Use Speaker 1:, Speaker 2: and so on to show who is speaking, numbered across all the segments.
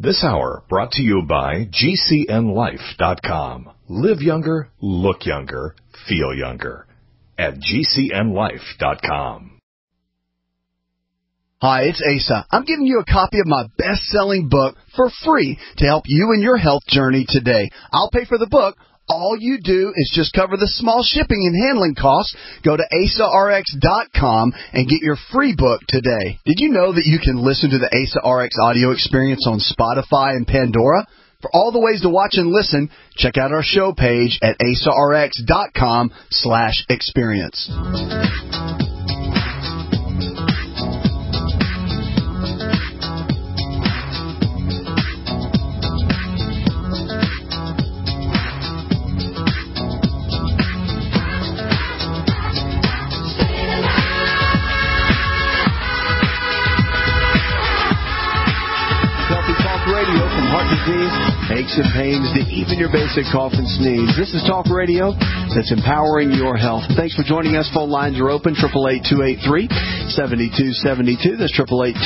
Speaker 1: This hour brought to you by GCNLife.com. Live younger, look younger, feel younger. At GCNLife.com.
Speaker 2: Hi, it's Asa. I'm giving you a copy of my best-selling book for free to help you in your health journey today. I'll pay for the book. All you do is just cover the small shipping and handling costs. Go to AsaRx.com and get your free book today. Did you know that you can listen to the AsaRx audio experience on Spotify and Pandora? For all the ways to watch and listen, check out our show page at AsaRx.com/experience. Aches and pains to even your basic cough and sneeze. This is Talk Radio that's empowering your health. Thanks for joining us. Phone lines are open, 888-283-7272. That's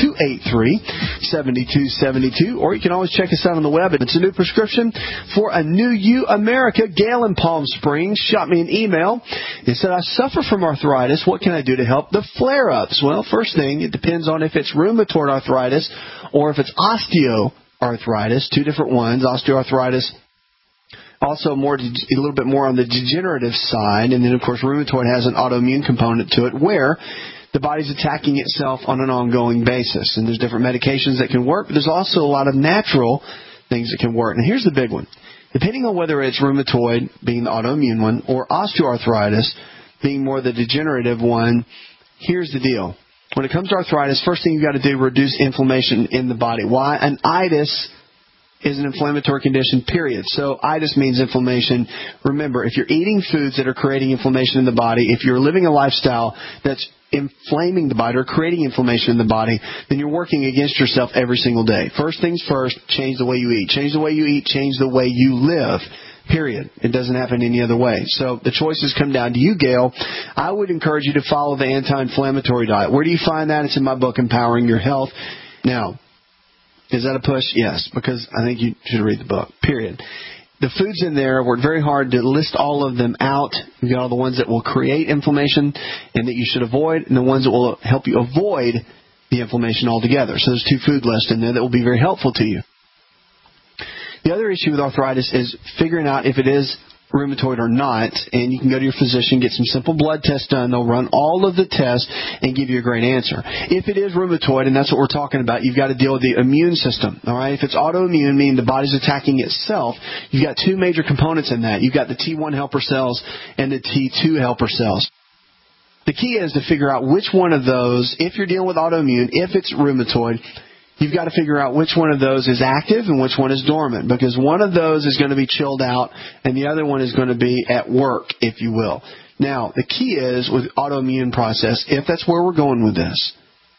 Speaker 2: 888-283-7272. Or you can always check us out on the web. It's a new prescription for a new you, America. Gail in Palm Springs shot me an email. It said, I suffer from arthritis. What can I do to help the flare-ups? Well, first thing, it depends on if it's rheumatoid arthritis or if it's osteoarthritis, two different ones. Osteoarthritis, also a little bit more on the degenerative side, and then of course rheumatoid has an autoimmune component to it where the body's attacking itself on an ongoing basis. And there's different medications that can work, but there's also a lot of natural things that can work. And here's the big one. Depending on whether it's rheumatoid, being the autoimmune one, or osteoarthritis, being more the degenerative one, here's the deal. When it comes to arthritis, first thing you've got to do, reduce inflammation in the body. Why? An itis is an inflammatory condition, period. So itis means inflammation. Remember, if you're eating foods that are creating inflammation in the body, if you're living a lifestyle that's inflaming the body or creating inflammation in the body, then you're working against yourself every single day. First things first, change the way you eat. Change the way you eat, change the way you live. Period. It doesn't happen any other way. So the choices come down to you, Gail. I would encourage you to follow the anti-inflammatory diet. Where do you find that? It's in my book, Empowering Your Health. Now, is that a push? Yes, because I think you should read the book. Period. The foods in there, worked very hard to list all of them out. You've got all the ones that will create inflammation and that you should avoid, and the ones that will help you avoid the inflammation altogether. So there's 2 food lists in there that will be very helpful to you. The other issue with arthritis is figuring out if it is rheumatoid or not, and you can go to your physician, get some simple blood tests done. They'll run all of the tests and give you a great answer. If it is rheumatoid, and that's what we're talking about, you've got to deal with the immune system. All right? If it's autoimmune, meaning the body's attacking itself, you've got 2 major components in that. You've got the T1 helper cells and the T2 helper cells. The key is to figure out which one of those, if you're dealing with autoimmune, if it's rheumatoid, you've got to figure out which one of those is active and which one is dormant, because one of those is going to be chilled out and the other one is going to be at work, if you will. Now, the key is with autoimmune process, if that's where we're going with this,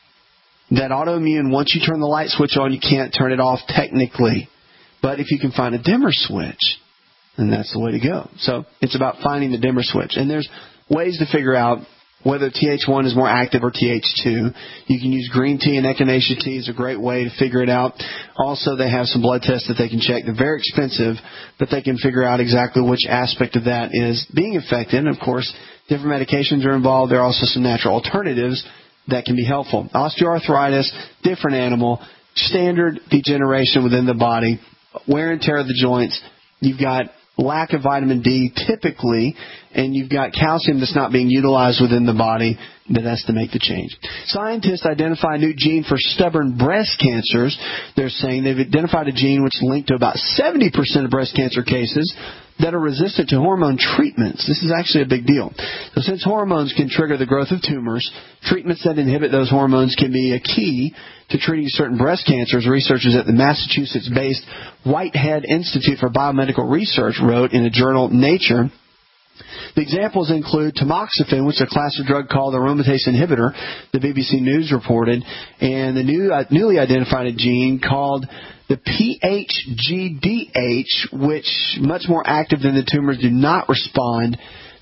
Speaker 2: that autoimmune, once you turn the light switch on, you can't turn it off technically. But if you can find a dimmer switch, then that's the way to go. So it's about finding the dimmer switch. And there's ways to figure out whether TH1 is more active or TH2. You can use green tea and echinacea tea is a great way to figure it out. Also, they have some blood tests that they can check. They're very expensive, but they can figure out exactly which aspect of that is being affected. And, of course, different medications are involved. There are also some natural alternatives that can be helpful. Osteoarthritis, different animal, standard degeneration within the body, wear and tear of the joints. You've got lack of vitamin D typically, and you've got calcium that's not being utilized within the body that has to make the change. Scientists identify a new gene for stubborn breast cancers. They're saying they've identified a gene which is linked to about 70% of breast cancer cases that are resistant to hormone treatments. This is actually a big deal. So since hormones can trigger the growth of tumors, treatments that inhibit those hormones can be a key to treating certain breast cancers. Researchers at the Massachusetts-based Whitehead Institute for Biomedical Research wrote in the journal Nature. The examples include tamoxifen, which is a class of drug called aromatase inhibitor, the BBC News reported, and the newly identified a gene called the PHGDH, which, much more active than the tumors, do not respond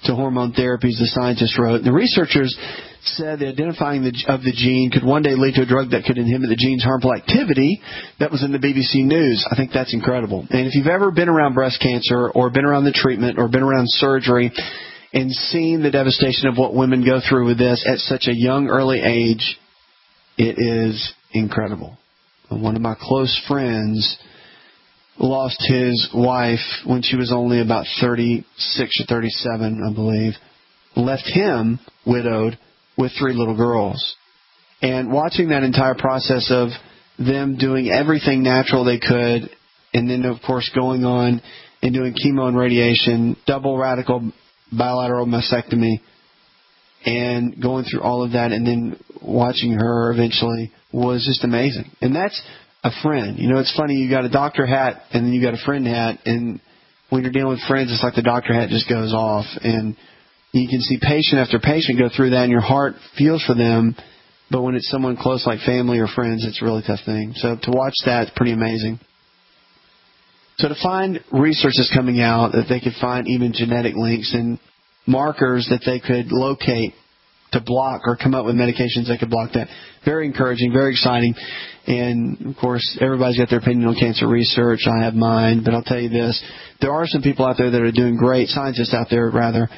Speaker 2: to hormone therapies, the scientists wrote. The researchers said that identifying of the gene could one day lead to a drug that could inhibit the gene's harmful activity. That was in the BBC News. I think that's incredible. And if you've ever been around breast cancer or been around the treatment or been around surgery and seen the devastation of what women go through with this at such a young, early age, it is incredible. One of my close friends lost his wife when she was only about 36 or 37, I believe. Left him widowed with 3 little girls. And watching that entire process of them doing everything natural they could, and then, of course, going on and doing chemo and radiation, double radical bilateral mastectomy, and going through all of that, and then watching her eventually was just amazing. And that's a friend. You know, it's funny, you got a doctor hat and then you got a friend hat, and when you're dealing with friends, it's like the doctor hat just goes off, and you can see patient after patient go through that, and your heart feels for them. But when it's someone close like family or friends, it's a really tough thing. So to watch that, it's pretty amazing. So to find research that's coming out that they could find even genetic links and markers that they could locate to block or come up with medications that could block that. Very encouraging, very exciting. And, of course, everybody's got their opinion on cancer research. I have mine. But I'll tell you this. There are some people out there that are doing great, scientists out there, rather,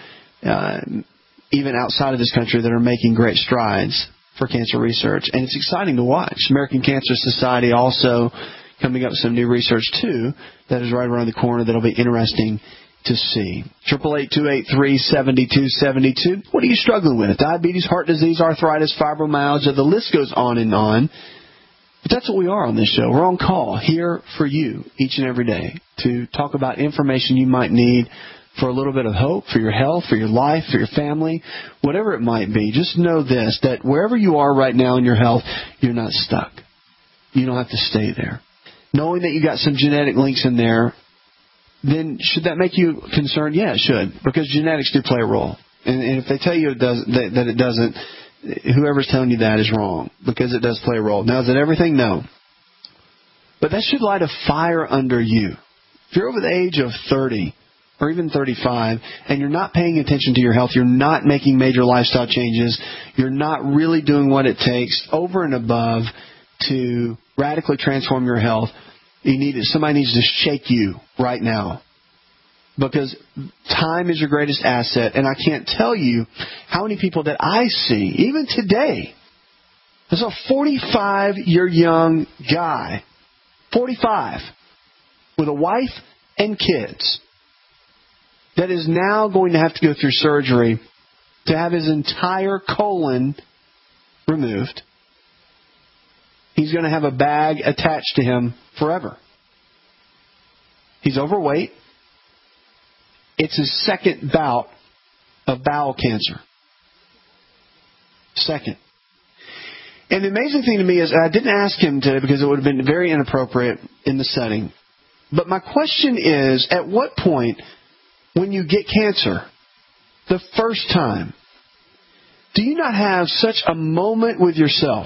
Speaker 2: even outside of this country, that are making great strides for cancer research. And it's exciting to watch. American Cancer Society also coming up with some new research, too, that is right around the corner that will be interesting to see. 888-283-7272. What are you struggling with? Diabetes, heart disease, arthritis, fibromyalgia, the list goes on and on. But that's what we are on this show. We're on call here for you each and every day to talk about information you might need for a little bit of hope, for your health, for your life, for your family, whatever it might be. Just know this, that wherever you are right now in your health, you're not stuck. You don't have to stay there. Knowing that you got some genetic links in there, then should that make you concerned? Yeah, it should, because genetics do play a role. And if they tell you that it doesn't, whoever's telling you that is wrong, because it does play a role. Now, is it everything? No. But that should light a fire under you. If you're over the age of 30 or even 35 and you're not paying attention to your health, you're not making major lifestyle changes, you're not really doing what it takes over and above to radically transform your health, somebody needs to shake you right now, because time is your greatest asset. And I can't tell you how many people that I see, even today. There's a 45-year young guy, 45, with a wife and kids, that is now going to have to go through surgery to have his entire colon removed. He's going to have a bag attached to him forever. He's overweight. It's his second bout of bowel cancer. Second. And the amazing thing to me is, I didn't ask him today because it would have been very inappropriate in the setting. But my question is, at what point, when you get cancer, the first time, do you not have such a moment with yourself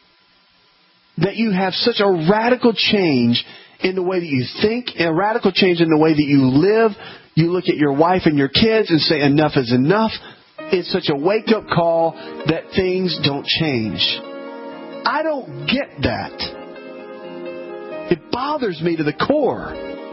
Speaker 2: that you have such a radical change in the way that you think, a radical change in the way that you live? You look at your wife and your kids and say, enough is enough. It's such a wake-up call that things don't change. I don't get that. It bothers me to the core.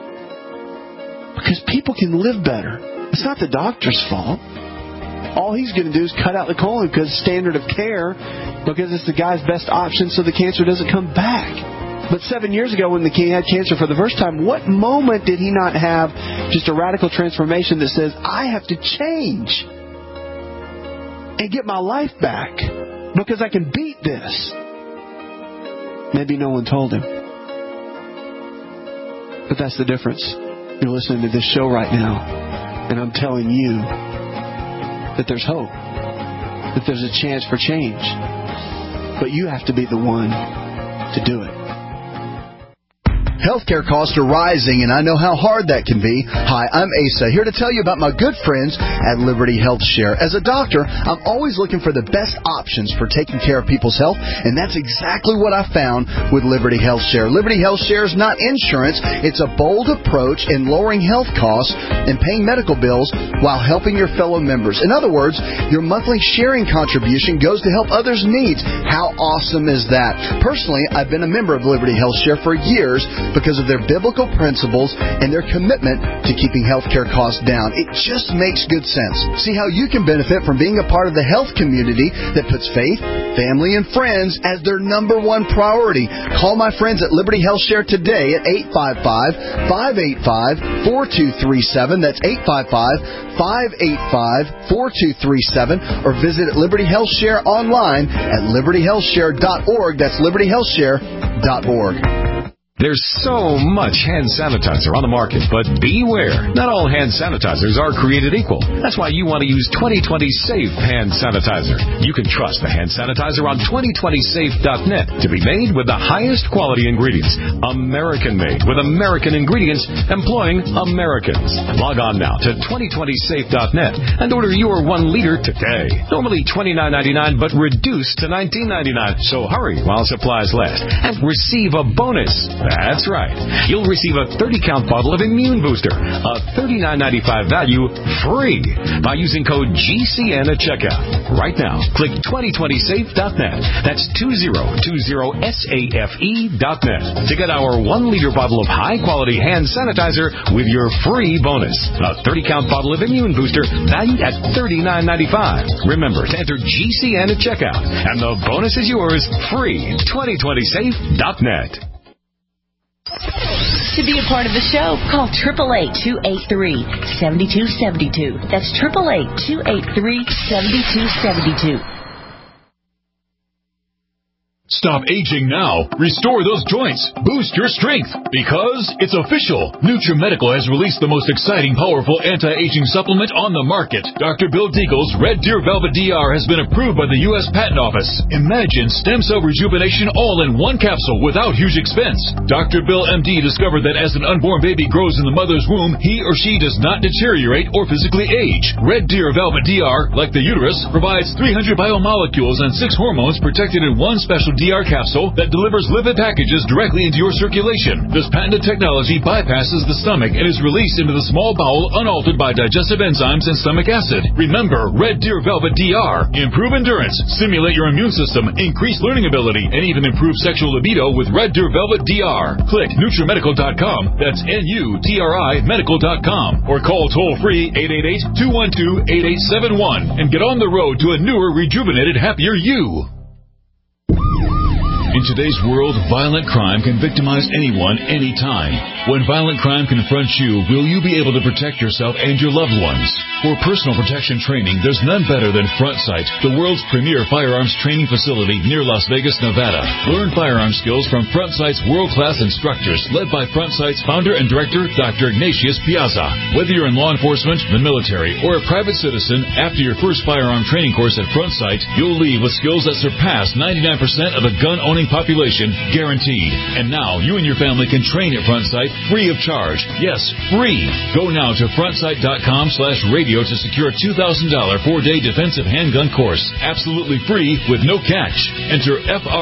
Speaker 2: Because people can live better. It's not the doctor's fault. All he's going to do is cut out the colon because standard of care, because it's the guy's best option so the cancer doesn't come back. But 7 years ago when he had cancer for the first time, what moment did he not have just a radical transformation that says, I have to change and get my life back because I can beat this? Maybe no one told him. But that's the difference. You're listening to this show right now, and I'm telling you that there's hope, that there's a chance for change. But you have to be the one to do it.
Speaker 3: Healthcare costs are rising, and I know how hard that can be. Hi, I'm Asa, here to tell you about my good friends at Liberty Health Share. As a doctor, I'm always looking for the best options for taking care of people's health, and that's exactly what I found with Liberty Health Share. Liberty Health Share is not insurance. It's a bold approach in lowering health costs and paying medical bills while helping your fellow members. In other words, your monthly sharing contribution goes to help others' needs. How awesome is that? Personally, I've been a member of Liberty Health Share for years because of their biblical principles and their commitment to keeping healthcare costs down. It just makes good sense. See how you can benefit from being a part of the health community that puts faith, family, and friends as their number one priority. Call my friends at Liberty Health Share today at 855-585-4237. That's 855-585-4237. Or visit Liberty Health Share online at libertyhealthshare.org. That's libertyhealthshare.org.
Speaker 1: There's so much hand sanitizer on the market, but beware. Not all hand sanitizers are created equal. That's why you want to use 2020 Safe Hand Sanitizer. You can trust the hand sanitizer on 2020safe.net to be made with the highest quality ingredients. American-made with American ingredients, employing Americans. Log on now to 2020safe.net and order your 1 liter today. Normally $29.99, but reduced to $19.99. So hurry while supplies last and receive a bonus. That's right. You'll receive a 30-count bottle of Immune Booster, a $39.95 value, free by using code GCN at checkout. Right now, click 2020safe.net. That's 2020safe.net to get our 1 liter bottle of high-quality hand sanitizer with your free bonus. A 30-count bottle of Immune Booster valued at $39.95. Remember to enter GCN at checkout, and the bonus is yours free. 2020safe.net.
Speaker 4: To be a part of the show, call 888-283-7272. That's 888-283-7272.
Speaker 5: Stop aging now. Restore those joints. Boost your strength. Because it's official. NutriMedical has released the most exciting, powerful anti-aging supplement on the market. Dr. Bill Deagle's Red Deer Velvet DR has been approved by the U.S. Patent Office. Imagine stem cell rejuvenation all in one capsule without huge expense. Dr. Bill MD discovered that as an unborn baby grows in the mother's womb, he or she does not deteriorate or physically age. Red Deer Velvet DR, like the uterus, provides 300 biomolecules and 6 hormones protected in one special DR capsule that delivers lipid packages directly into your circulation. This patented technology bypasses the stomach and is released into the small bowel unaltered by digestive enzymes and stomach acid. Remember, Red Deer Velvet DR. Improve endurance, stimulate your immune system, increase learning ability, and even improve sexual libido with Red Deer Velvet DR. Click NutriMedical.com. That's NUTRI Medical.com. Or call toll-free 888-212-8871 and get on the road to a newer, rejuvenated, happier you. In today's world, violent crime can victimize anyone, anytime. When violent crime confronts you, will you be able to protect yourself and your loved ones? For personal protection training, there's none better than Front Sight, the world's premier firearms training facility near Las Vegas, Nevada. Learn firearm skills from Front Sight's world-class instructors, led by Front Sight's founder and director, Dr. Ignatius Piazza. Whether you're in law enforcement, the military, or a private citizen, after your first firearm training course at Front Sight, you'll leave with skills that surpass 99% of the gun-owning population, guaranteed. And now you and your family can train at Front Sight free of charge. Yes, free. Go now to frontsight.com/radio to secure a $2,000 4-day defensive handgun course. Absolutely free with no catch. Enter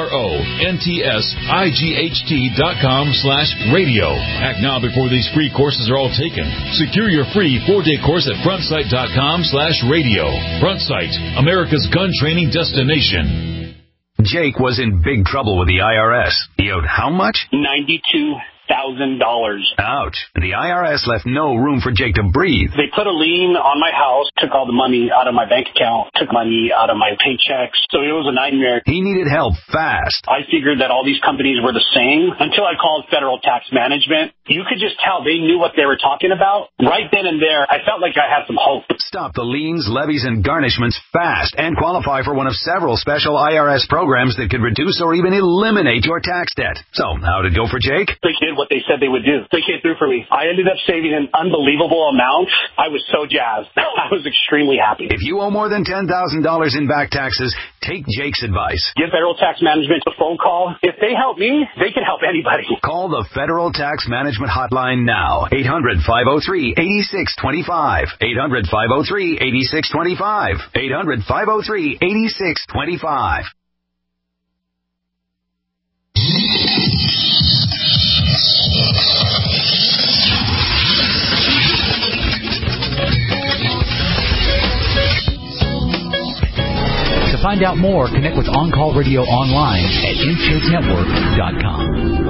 Speaker 5: FRONTSIGHT.com/radio. Act now before these free courses are all taken. Secure your free 4-day course at frontsight.com/radio. Front Sight, America's gun training destination.
Speaker 6: Jake was in big trouble with the IRS. He owed how much?
Speaker 7: $92,000.
Speaker 6: Ouch. The IRS left no room for Jake to breathe.
Speaker 7: They put a lien on my house, took all the money out of my bank account, took money out of my paychecks. So it was a nightmare.
Speaker 6: He needed help fast.
Speaker 7: I figured that all these companies were the same until I called Federal Tax Management. You could just tell they knew what they were talking about. Right then and there, I felt like I had some hope.
Speaker 6: Stop the liens, levies, and garnishments fast and qualify for one of several special IRS programs that could reduce or even eliminate your tax debt. So, how'd it go for Jake?
Speaker 7: They did what they said they would do. They came through for me. I ended up saving an unbelievable amount. I was so jazzed. I was extremely happy.
Speaker 6: If you owe more than $10,000 in back taxes, Take Jake's advice.
Speaker 7: Give Federal Tax Management a phone call. If they help me, they can help anybody.
Speaker 6: Call the Federal Tax Management Hotline now. 800-503-8625. 800-503-8625. 800-503-8625.
Speaker 8: To find out more, connect with On Call Radio online at InShapeNetwork.com.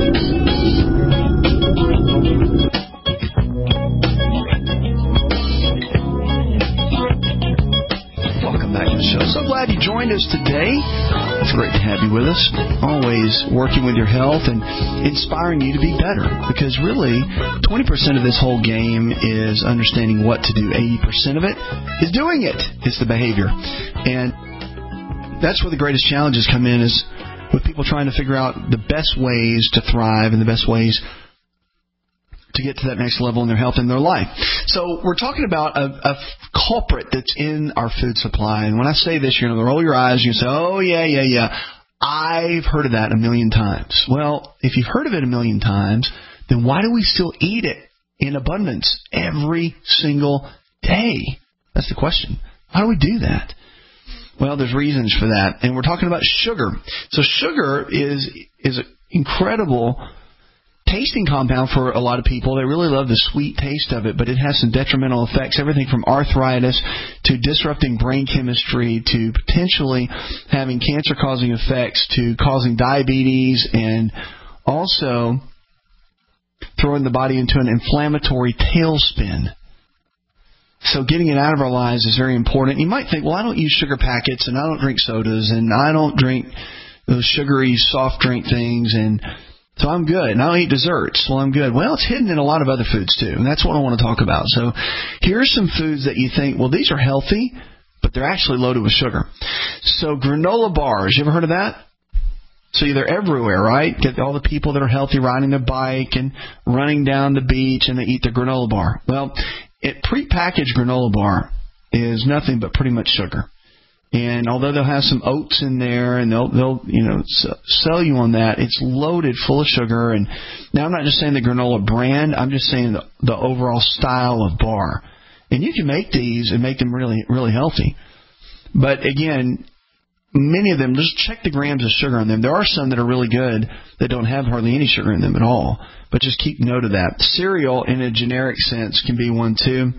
Speaker 2: Welcome back to the show. So glad you joined us today. It's great to have you with us. Always working with your health and inspiring you to be better. Because really, 20% of this whole game is understanding what to do. 80% of it is doing it. It's the behavior. And that's where the greatest challenges come in, is with people trying to figure out the best ways to thrive and the best ways to get to that next level in their health and their life. So we're talking about a culprit that's in our food supply. And when I say this, you're going to roll your eyes and you say, oh, yeah. I've heard of that a million times. Well, if you've heard of it a million times, then why do we still eat it in abundance every single day? That's the question. Why do we do that? Well, there's reasons for that. And we're talking about sugar. So sugar is an incredible tasting compound for a lot of people. They really love the sweet taste of it, but it has some detrimental effects, everything from arthritis to disrupting brain chemistry to potentially having cancer-causing effects to causing diabetes and also throwing the body into an inflammatory tailspin. So getting it out of our lives is very important. You might think, well, I don't use sugar packets and I don't drink sodas and I don't drink those sugary soft drink things, and so I'm good. And I don't eat desserts. Well, I'm good. Well, it's hidden in a lot of other foods, too. And that's what I want to talk about. So here's some foods that you think, well, these are healthy, but they're actually loaded with sugar. So granola bars. You ever heard of that? So they're everywhere, right? Get all the people that are healthy riding their bike and running down the beach, and they eat their granola bar. Well, prepackaged granola bar is nothing but pretty much sugar. And although they'll have some oats in there and they'll sell you on that, it's loaded full of sugar. And now I'm not just saying the granola brand, I'm just saying the overall style of bar. And you can make these and make them really, really healthy. But again, many of them, just check the grams of sugar on them. There are some that are really good that don't have hardly any sugar in them at all. But just keep note of that. Cereal, in a generic sense, can be one too.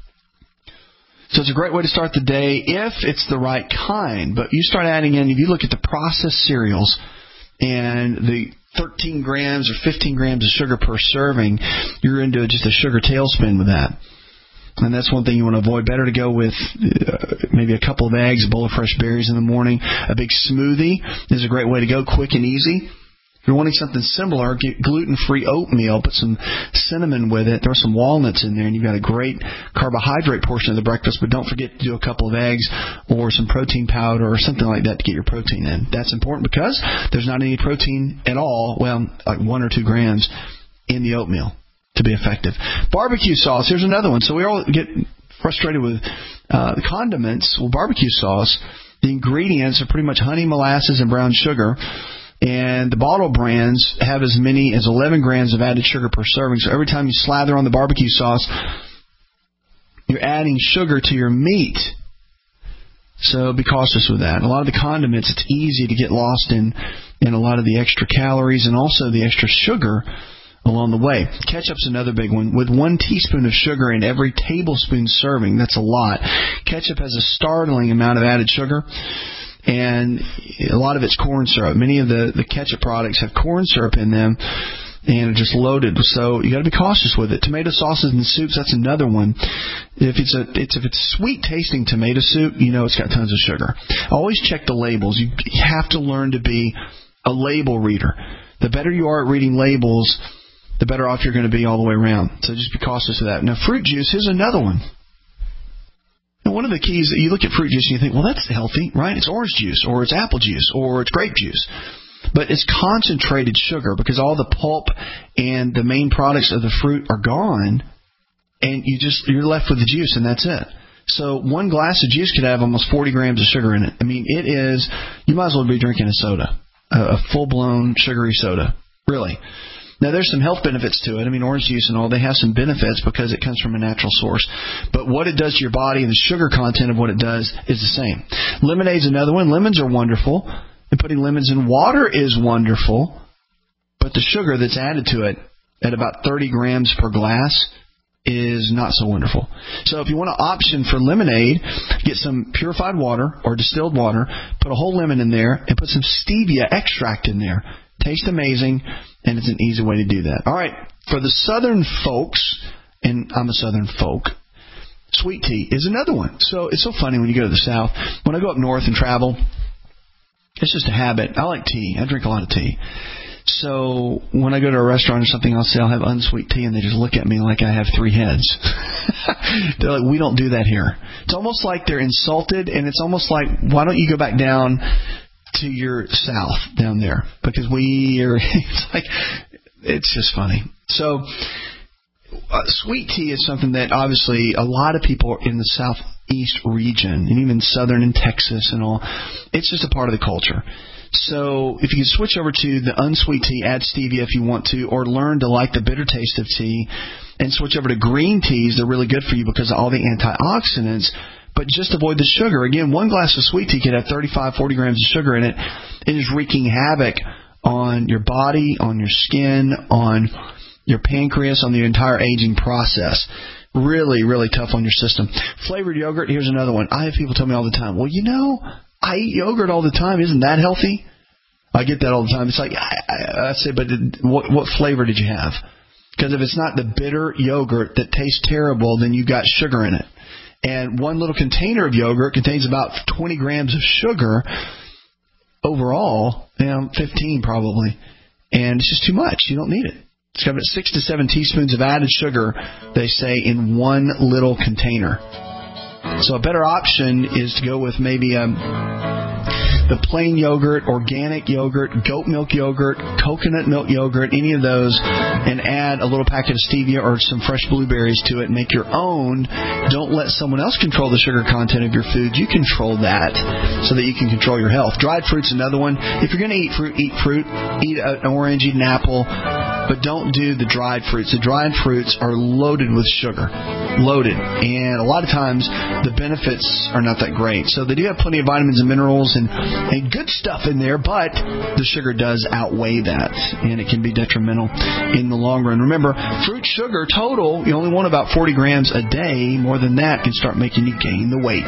Speaker 2: So it's a great way to start the day if it's the right kind. But you start adding in, if you look at the processed cereals and the 13 grams or 15 grams of sugar per serving, you're into just a sugar tailspin with that. And that's one thing you want to avoid. Better to go with maybe a couple of eggs, a bowl of fresh berries in the morning. A big smoothie is a great way to go, quick and easy. If you're wanting something similar, get gluten-free oatmeal, put some cinnamon with it, throw some walnuts in there, and you've got a great carbohydrate portion of the breakfast. But don't forget to do a couple of eggs or some protein powder or something like that to get your protein in. That's important because there's not any protein at all, well, like 1 or 2 grams in the oatmeal to be effective. Barbecue sauce, here's another one. So we all get frustrated with the condiments. Well, barbecue sauce, the ingredients are pretty much honey, molasses, and brown sugar. And the bottle brands have as many as 11 grams of added sugar per serving. So every time you slather on the barbecue sauce, you're adding sugar to your meat. So be cautious with that. A lot of the condiments, it's easy to get lost in a lot of the extra calories and also the extra sugar along the way. Ketchup's another big one. With 1 teaspoon of sugar in every tablespoon serving, that's a lot. Ketchup has a startling amount of added sugar. And a lot of it's corn syrup. Many of the ketchup products have corn syrup in them and are just loaded. So you got to be cautious with it. Tomato sauces and soups, that's another one. If it's sweet tasting tomato soup, you know it's got tons of sugar. Always check the labels. You have to learn to be a label reader. The better you are at reading labels, the better off you're going to be all the way around. So just be cautious of that. Now, fruit juice is another one. And one of the keys that you look at fruit juice and you think, well, that's healthy, right? It's orange juice, or it's apple juice, or it's grape juice. But it's concentrated sugar because all the pulp and the main products of the fruit are gone, and you're left with the juice, and that's it. So one glass of juice could have almost 40 grams of sugar in it. I mean, it is, you might as well be drinking a soda, a full-blown sugary soda, really. Now, there's some health benefits to it. I mean, orange juice and all, they have some benefits because it comes from a natural source. But what it does to your body and the sugar content of what it does is the same. Lemonade's another one. Lemons are wonderful. And putting lemons in water is wonderful. But the sugar that's added to it at about 30 grams per glass is not so wonderful. So if you want an option for lemonade, get some purified water or distilled water, put a whole lemon in there, and put some stevia extract in there. Tastes amazing, and it's an easy way to do that. All right, for the southern folks, and I'm a southern folk, sweet tea is another one. So it's so funny when you go to the South. When I go up north and travel, it's just a habit. I like tea. I drink a lot of tea. So when I go to a restaurant or something, I'll say I'll have unsweet tea, and they just look at me like I have three heads. They're like, we don't do that here. It's almost like they're insulted, and it's almost like, why don't you go back down to your South down there? Because we are, it's like, it's just funny. So sweet tea is something that obviously a lot of people in the Southeast region, and even southern in Texas and all, it's just a part of the culture. So if you can switch over to the unsweet tea, add stevia if you want to, or learn to like the bitter taste of tea, and switch over to green teas, they're really good for you because of all the antioxidants, but just avoid the sugar. Again, one glass of sweet tea could have 35, 40 grams of sugar in it. It is wreaking havoc on your body, on your skin, on your pancreas, on the entire aging process. Really, really tough on your system. Flavored yogurt, here's another one. I have people tell me all the time, well, you know, I eat yogurt all the time. Isn't that healthy? I get that all the time. It's like, I say, but what flavor did you have? Because if it's not the bitter yogurt that tastes terrible, then you got sugar in it. And one little container of yogurt contains about 20 grams of sugar overall, 15 probably. And it's just too much. You don't need it. It's got about 6 to 7 teaspoons of added sugar, they say, in one little container. So a better option is to go with maybe the plain yogurt, organic yogurt, goat milk yogurt, coconut milk yogurt, any of those, and add a little packet of stevia or some fresh blueberries to it and make your own. Don't let someone else control the sugar content of your food. You control that so that you can control your health. Dried fruit's another one. If you're going to eat fruit, eat fruit. Eat an orange, eat an apple. But don't do the dried fruits. The dried fruits are loaded with sugar. Loaded. And a lot of times the benefits are not that great. So they do have plenty of vitamins and minerals and good stuff in there, but the sugar does outweigh that, and it can be detrimental in the long run. Remember, fruit sugar total, you only want about 40 grams a day. More than that can start making you gain the weight.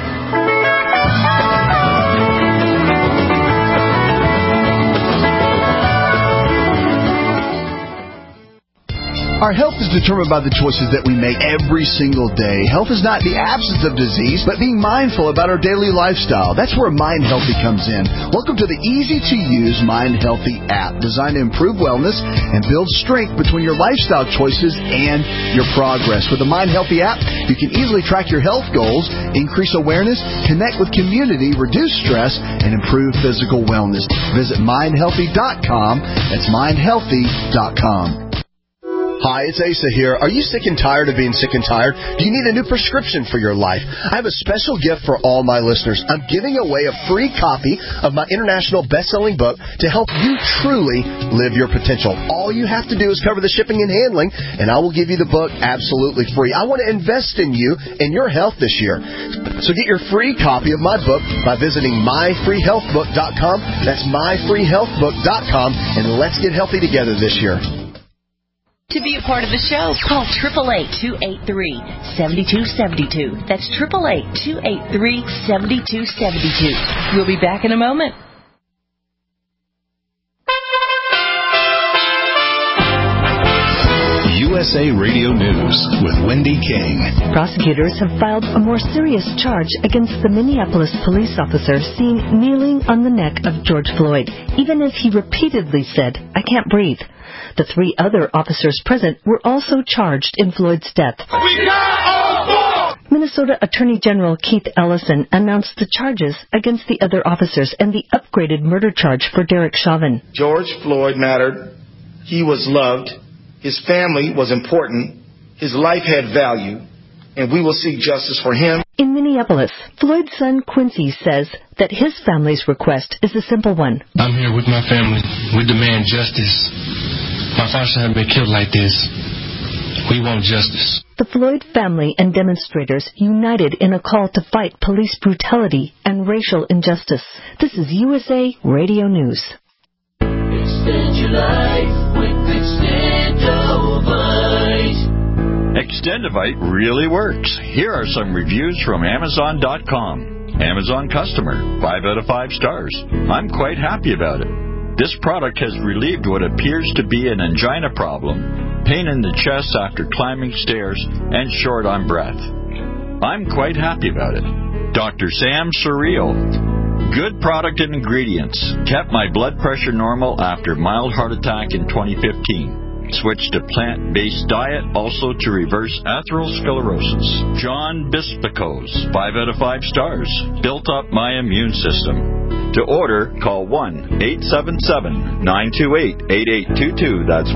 Speaker 3: Our health is determined by the choices that we make every single day. Health is not the absence of disease, but being mindful about our daily lifestyle. That's where Mind Healthy comes in. Welcome to the easy-to-use Mind Healthy app, designed to improve wellness and build strength between your lifestyle choices and your progress. With the Mind Healthy app, you can easily track your health goals, increase awareness, connect with community, reduce stress, and improve physical wellness. Visit mindhealthy.com. That's mindhealthy.com. Hi, it's Asa here. Are you sick and tired of being sick and tired? Do you need a new prescription for your life? I have a special gift for all my listeners. I'm giving away a free copy of my international best-selling book to help you truly live your potential. All you have to do is cover the shipping and handling, and I will give you the book absolutely free. I want to invest in you and your health this year. So get your free copy of my book by visiting myfreehealthbook.com. That's myfreehealthbook.com, and let's get healthy together this year.
Speaker 4: To be a part of the show, call 888-283-7272. That's 888-283-7272. We'll be back in a moment.
Speaker 1: USA Radio News with Wendy King.
Speaker 9: Prosecutors have filed a more serious charge against the Minneapolis police officer seen kneeling on the neck of George Floyd, even as he repeatedly said, "I can't breathe." The 3 other officers present were also charged in Floyd's death. Minnesota Attorney General Keith Ellison announced the charges against the other officers and the upgraded murder charge for Derek Chauvin.
Speaker 10: George Floyd mattered. He was loved. His family was important. His life had value. And we will seek justice for him.
Speaker 9: In Minneapolis. Floyd's son Quincy says that his family's request is a simple one.
Speaker 11: I'm here with my family. We demand justice. My foster haven't been killed like this. We want justice.
Speaker 9: The Floyd family and demonstrators united in a call to fight police brutality and racial injustice. This is USA Radio News.
Speaker 12: Extend your life with Extendovite.
Speaker 13: Extendovite really works. Here are some reviews from Amazon.com. Amazon customer, 5 out of 5 stars. I'm quite happy about it. This product has relieved what appears to be an angina problem, pain in the chest after climbing stairs, and short on breath. I'm quite happy about it. Dr. Sam Surreal. Good product and ingredients. Kept my blood pressure normal after mild heart attack in 2015. Switched to plant-based diet, also to reverse atherosclerosis. John Bispicos, 5 out of 5 stars. Built up my immune system. To order, call 1-877-928-8822. That's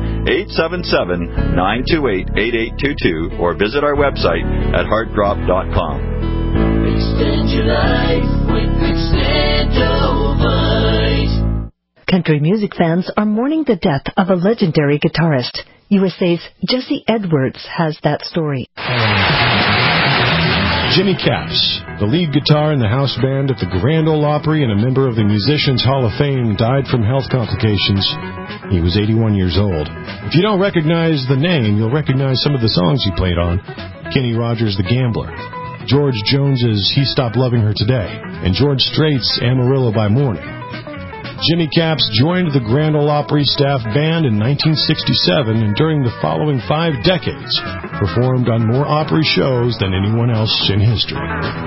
Speaker 13: 1-877-928-8822. Or visit our website at heartdrop.com.
Speaker 12: Extend your life with Extendovite.
Speaker 9: Country music fans are mourning the death of a legendary guitarist. USA's Jesse Edwards has that story.
Speaker 14: Jimmy Capps, the lead guitar in the house band at the Grand Ole Opry and a member of the Musicians Hall of Fame, died from health complications. He was 81 years old. If you don't recognize the name, you'll recognize some of the songs he played on. Kenny Rogers' The Gambler, George Jones's He Stopped Loving Her Today, and George Strait's Amarillo by Morning. Jimmy Capps joined the Grand Ole Opry staff band in 1967 and during the following 5 decades performed on more Opry shows than anyone else in history.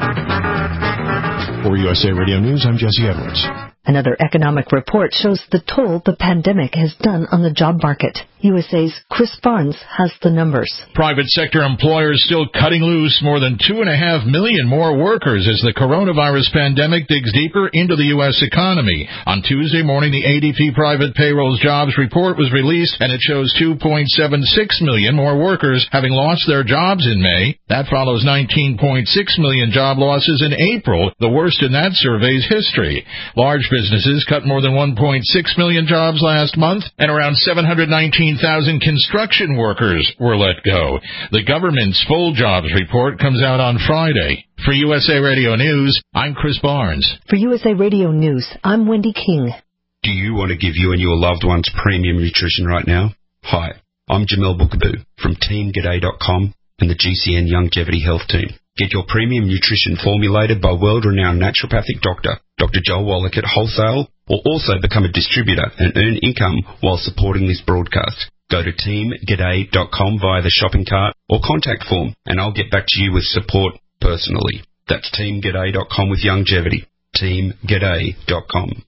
Speaker 14: For USA Radio News, I'm Jesse Edwards.
Speaker 9: Another economic report shows the toll the pandemic has done on the job market. USA's Chris Barnes has the numbers.
Speaker 5: Private sector employers still cutting loose more than 2.5 million more workers as the coronavirus pandemic digs deeper into the U.S. economy. On Tuesday morning, the ADP Private Payrolls Jobs Report was released, and it shows 2.76 million more workers having lost their jobs in May. That follows 19.6 million job losses in April, the worst in that survey's history. Large businesses cut more than 1.6 million jobs last month, and around 719,000 construction workers were let go. The government's full jobs report comes out on Friday. For USA Radio News, I'm Chris Barnes.
Speaker 9: For USA Radio News, I'm Wendy King.
Speaker 15: Do you want to give you and your loved ones premium nutrition right now? Hi, I'm Jamel Bookaboo from TeamGaday.com and the GCN Longevity Health Team. Get your premium nutrition formulated by world-renowned naturopathic doctor, Dr. Joel Wallach at Wholesale, or also become a distributor and earn income while supporting this broadcast. Go to teamgaday.com via the shopping cart or contact form, and I'll get back to you with support personally. That's teamgaday.com with longevity. teamgaday.com.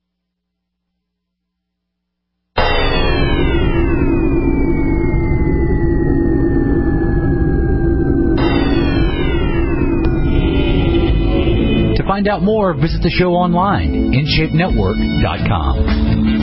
Speaker 8: To find out more, visit the show online, InShapeNetwork.com.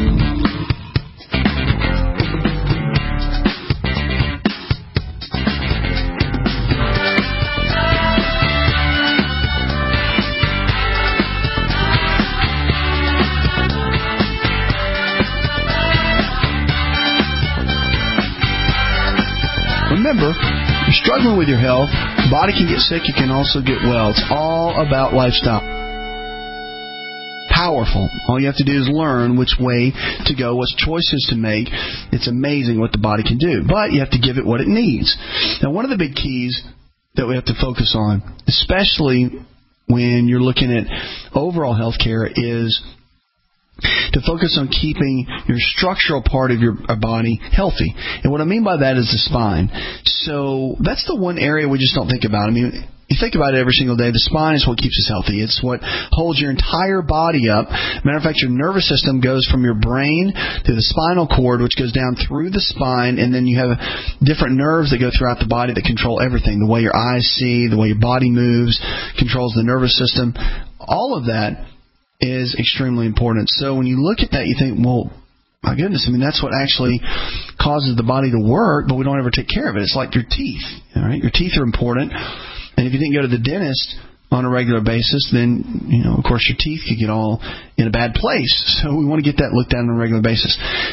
Speaker 2: Remember, if you're struggling with your health, the body can get sick, you can also get well. It's all about lifestyle. Powerful. All you have to do is learn which way to go, what choices to make. It's amazing what the body can do, but you have to give it what it needs. Now, one of the big keys that we have to focus on, especially when you're looking at overall health care, is to focus on keeping your structural part of your body healthy. And what I mean by that is the spine. So that's the one area we just don't think about. I mean, you think about it every single day. The spine is what keeps us healthy. It's what holds your entire body up. Matter of fact, your nervous system goes from your brain to the spinal cord, which goes down through the spine, and then you have different nerves that go throughout the body that control everything. The way your eyes see, the way your body moves, controls the nervous system. All of that is extremely important. So when you look at that, you think, well, my goodness, I mean, that's what actually causes the body to work, but we don't ever take care of it. It's like your teeth. All right? Your teeth are important. And if you didn't go to the dentist on a regular basis, then, of course, your teeth could get all in a bad place. So we want to get that looked at on a regular basis.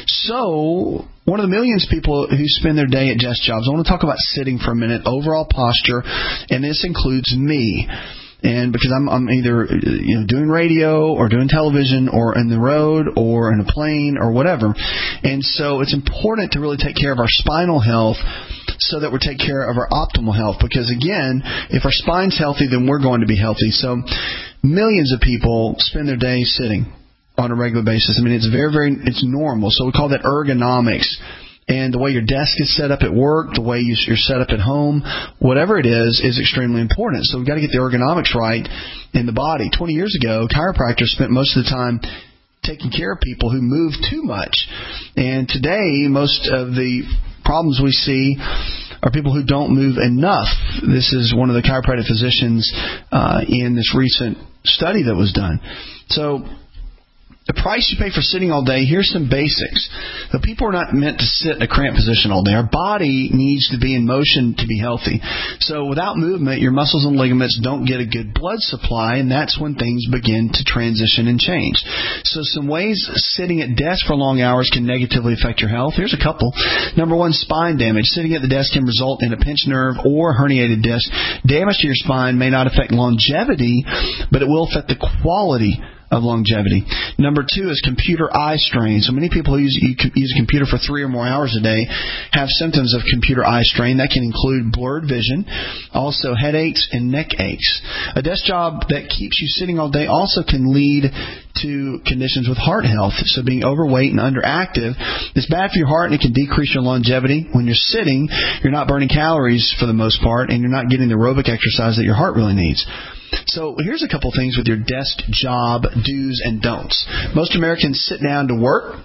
Speaker 2: So one of the millions of people who spend their day at desk jobs, I want to talk about sitting for a minute, overall posture, and this includes me. And because I'm either doing radio or doing television or in the road or in a plane or whatever. And so it's important to really take care of our spinal health so that we take care of our optimal health. Because, again, if our spine's healthy, then we're going to be healthy. So millions of people spend their day sitting on a regular basis. I mean, it's it's normal. So we call that ergonomics. And the way your desk is set up at work, the way you're set up at home, whatever it is extremely important. So we've got to get the ergonomics right in the body. 20 years ago, chiropractors spent most of the time taking care of people who move too much. And today, most of the problems we see are people who don't move enough. This is one of the chiropractic physicians in this recent study that was done. So the price you pay for sitting all day, here's some basics. The people are not meant to sit in a cramped position all day. Our body needs to be in motion to be healthy. So without movement, your muscles and ligaments don't get a good blood supply, and that's when things begin to transition and change. So some ways sitting at desk for long hours can negatively affect your health. Here's a couple. Number one, spine damage. Sitting at the desk can result in a pinched nerve or herniated disc. Damage to your spine may not affect longevity, but it will affect the quality of longevity. Number two is computer eye strain. So many people who use a computer for 3 or more hours a day have symptoms of computer eye strain. That can include blurred vision, also headaches and neck aches. A desk job that keeps you sitting all day also can lead to conditions with heart health. So being overweight and underactive is bad for your heart, and it can decrease your longevity. When you're sitting, you're not burning calories for the most part, and you're not getting the aerobic exercise that your heart really needs. So here's a couple things with your desk job do's and don'ts. Most Americans sit down to work,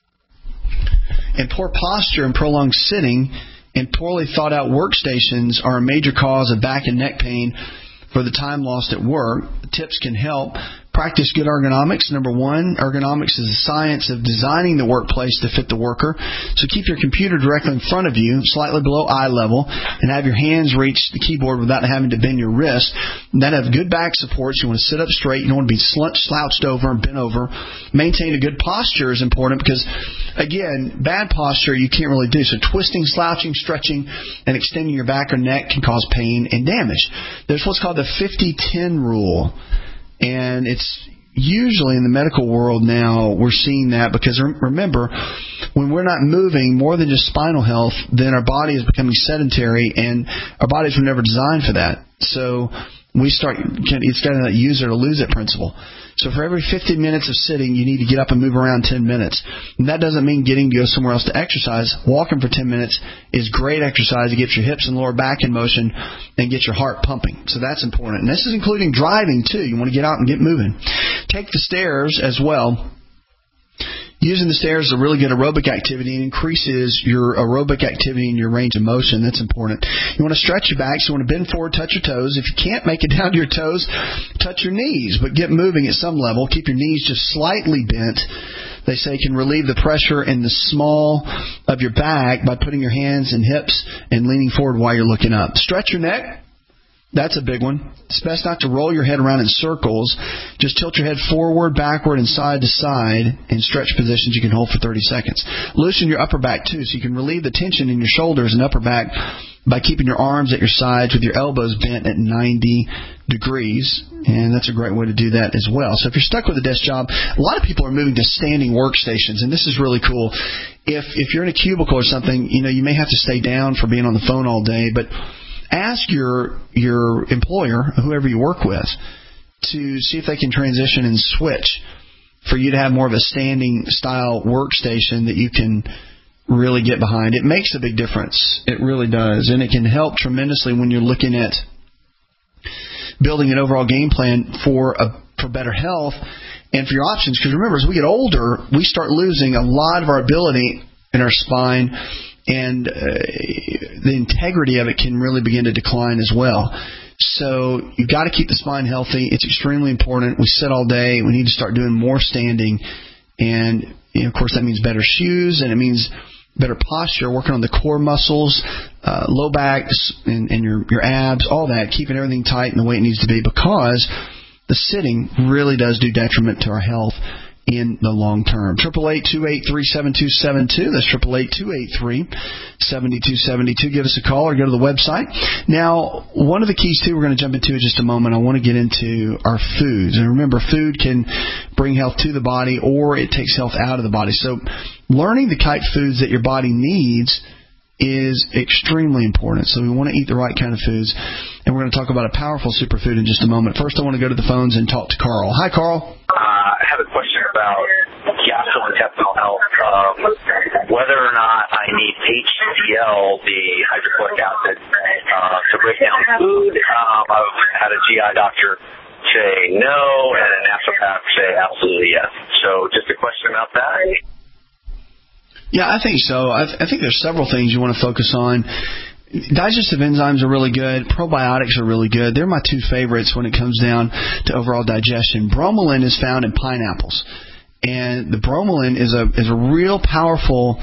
Speaker 2: and poor posture and prolonged sitting and poorly thought out workstations are a major cause of back and neck pain for the time lost at work. Tips can help. Practice good ergonomics. Number one, ergonomics is the science of designing the workplace to fit the worker. So keep your computer directly in front of you, slightly below eye level, and have your hands reach the keyboard without having to bend your wrist. And then have good back support. So you want to sit up straight. You don't want to be slouched over and bent over. Maintain a good posture is important because, again, bad posture you can't really do. So twisting, slouching, stretching, and extending your back or neck can cause pain and damage. There's what's called the 50-10 rule. And it's usually in the medical world now we're seeing that because, remember, when we're not moving more than just spinal health, then our body is becoming sedentary, and our bodies were never designed for that. So it's kind of that use it or lose it principle. So for every 50 minutes of sitting, you need to get up and move around 10 minutes. And that doesn't mean getting to go somewhere else to exercise. Walking for 10 minutes is great exercise to get your hips and lower back in motion and get your heart pumping. So that's important. And this is including driving, too. You want to get out and get moving. Take the stairs as well. Using the stairs is a really good aerobic activity and increases your aerobic activity and your range of motion. That's important. You want to stretch your back, so you want to bend forward, touch your toes. If you can't make it down to your toes, touch your knees, but get moving at some level. Keep your knees just slightly bent. They say can relieve the pressure in the small of your back by putting your hands and hips and leaning forward while you're looking up. Stretch your neck. That's a big one. It's best not to roll your head around in circles. Just tilt your head forward, backward, and side to side in stretch positions you can hold for 30 seconds. Loosen your upper back, too, so you can relieve the tension in your shoulders and upper back by keeping your arms at your sides with your elbows bent at 90 degrees. And that's a great way to do that as well. So if you're stuck with a desk job, a lot of people are moving to standing workstations, and this is really cool. If you're in a cubicle or something, you may have to stay down for being on the phone all day, but ask your employer, whoever you work with, to see if they can transition and switch for you to have more of a standing style workstation that you can really get behind. It makes a big difference. It really does. And it can help tremendously when you're looking at building an overall game plan for better health and for your options. Because remember, as we get older, we start losing a lot of our ability in our spine, and the integrity of it can really begin to decline as well. So you've got to keep the spine healthy. It's extremely important. We sit all day. We need to start doing more standing. And, of course, that means better shoes, and it means
Speaker 3: better posture, working on the core muscles, low backs, and your abs, all that, keeping everything tight and the way it needs to be, because the sitting really does do detriment to our health in the long term. 888-283-7272. That's 888-283-7272. Give us a call or go to the website. Now, one of the keys, too, we're going to jump into in just a moment. I want to get into our foods. And remember, food can bring health to the body or it takes health out of the body. So learning the type foods that your body needs is extremely important. So we want to eat the right kind of foods. And we're going to talk about a powerful superfood in just a moment. First, I want to go to the phones and talk to Carl. Hi, Carl.
Speaker 16: I have a question about gastrointestinal health. Whether or not I need HCl, the hydrochloric acid, to break down food. I've had a GI doctor say no, and a naturopath say absolutely yes. So just a question about that.
Speaker 3: Yeah, I think so. I think there's several things you want to focus on. Digestive enzymes are really good. Probiotics are really good. They're my two favorites when it comes down to overall digestion. Bromelain is found in pineapples. And the bromelain is a real powerful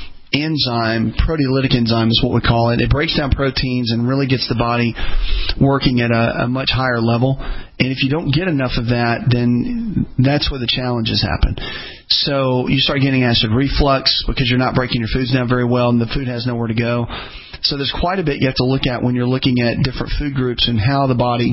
Speaker 3: enzyme, proteolytic enzyme is what we call it. It breaks down proteins and really gets the body working at a much higher level. And if you don't get enough of that, then that's where the challenges happen. So you start getting acid reflux because you're not breaking your foods down very well and the food has nowhere to go. So there's quite a bit you have to look at when you're looking at different food groups and how the body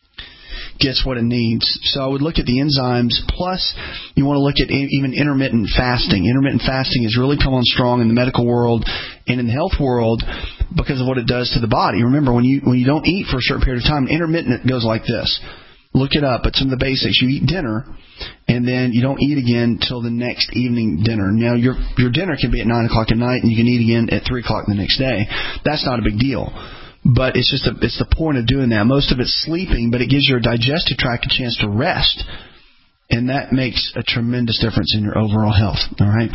Speaker 3: gets what it needs. So I would look at the enzymes, plus you want to look at even intermittent fasting. Intermittent fasting has really come on strong in the medical world and in the health world because of what it does to the body. Remember, when you don't eat for a certain period of time, intermittent goes like this. Look it up. It's some of the basics. You eat dinner, and then you don't eat again till the next evening dinner. Now, your dinner can be at 9 o'clock at night, and you can eat again at 3 o'clock the next day. That's not a big deal. But it's the point of doing that. Most of it's sleeping, but it gives your digestive tract a chance to rest. And that makes a tremendous difference in your overall health. All right?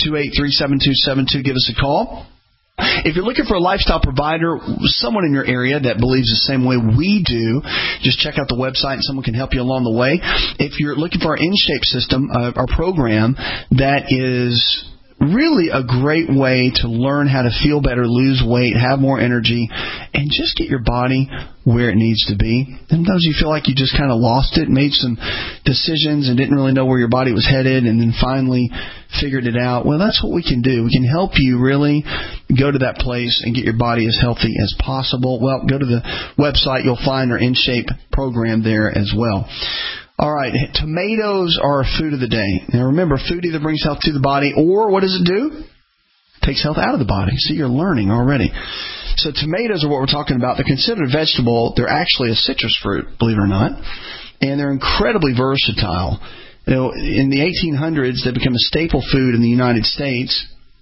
Speaker 3: 888-283-7272. Give us a call. If you're looking for a lifestyle provider, someone in your area that believes the same way we do, just check out the website and someone can help you along the way. If you're looking for our InShape system, our program, that is really a great way to learn how to feel better, lose weight, have more energy, and just get your body where it needs to be. Sometimes you feel like you just kind of lost it, made some decisions and didn't really know where your body was headed, and then finally figured it out. Well, that's what we can do. We can help you really go to that place and get your body as healthy as possible. Well, go to the website. You'll find our InShape program there as well. All right, tomatoes are food of the day. Now remember, food either brings health to the body or what does it do? It takes health out of the body. See, you're learning already. So tomatoes are what we're talking about. They're considered a vegetable. They're actually a citrus fruit, believe it or not. And they're incredibly versatile. You know, in the 1800s, they became a staple food in the United States.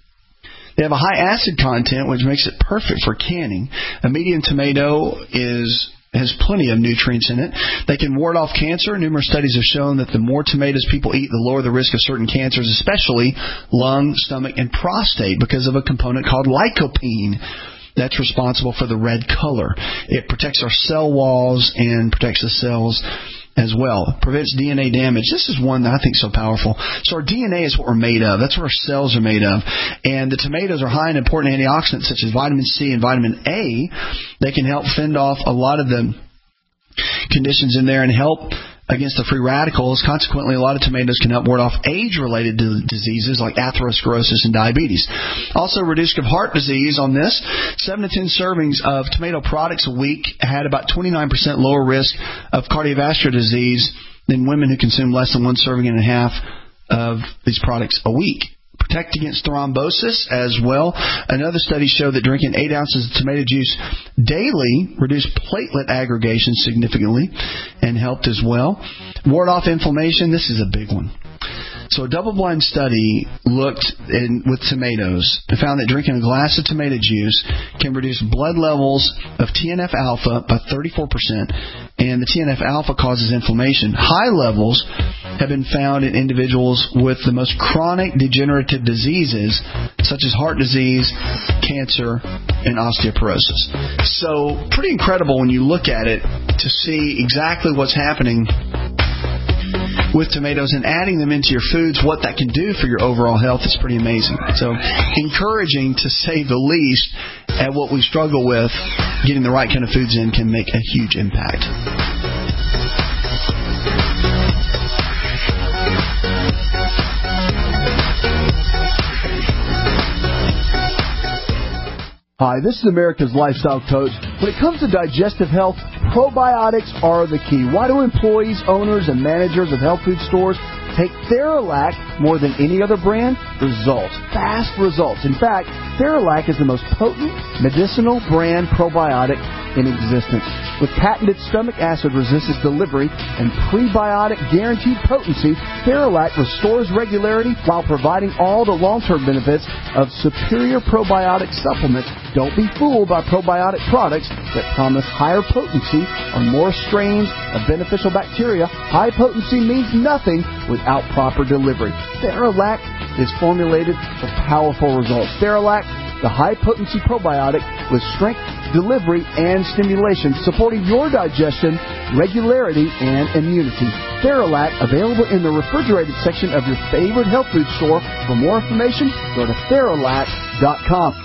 Speaker 3: They have a high acid content, which makes it perfect for canning. A medium tomato has plenty of nutrients in it. They can ward off cancer. Numerous studies have shown that the more tomatoes people eat, the lower the risk of certain cancers, especially lung, stomach, and prostate, because of a component called lycopene that's responsible for the red color. It protects our cell walls and protects the cells as well. Prevents DNA damage. This is one that I think is so powerful. So our DNA is what we're made of. That's what our cells are made of. And the tomatoes are high in important antioxidants such as vitamin C and vitamin A. They can help fend off a lot of the conditions in there and help against the free radicals. Consequently, a lot of tomatoes can help ward off age-related diseases like atherosclerosis and diabetes. Also, reduce risk of heart disease on this. 7 to 10 servings of tomato products a week had about 29% lower risk of cardiovascular disease than women who consume less than 1 serving and a half of these products a week. Protect against thrombosis as well. Another study showed that drinking 8 ounces of tomato juice daily reduced platelet aggregation significantly and helped as well. Ward off inflammation. This is a big one. So a double-blind study looked with tomatoes and found that drinking a glass of tomato juice can reduce blood levels of TNF-alpha by 34%, and the TNF-alpha causes inflammation. High levels have been found in individuals with the most chronic degenerative diseases, such as heart disease, cancer, and osteoporosis. So pretty incredible when you look at it to see exactly what's happening with tomatoes and adding them into your foods, what that can do for your overall health is pretty amazing. So encouraging, to say the least, at what we struggle with, getting the right kind of foods in can make a huge impact.
Speaker 2: Hi, this is America's Lifestyle Coach. When it comes to digestive health, probiotics are the key. Why do employees, owners, and managers of health food stores take Theralac more than any other brand? Results. Fast results. In fact, Theralac is the most potent medicinal brand probiotic in existence. With patented stomach acid resistance delivery and prebiotic guaranteed potency, Theralac restores regularity while providing all the long-term benefits of superior probiotic supplements. Don't be fooled by probiotic products that promise higher potency or more strains of beneficial bacteria. High potency means nothing without proper delivery. Theralac is formulated for powerful results. Theralac, the high-potency probiotic with strength, delivery, and stimulation, supporting your digestion, regularity, and immunity. Theralac, available in the refrigerated section of your favorite health food store. For more information, go to Theralac.com.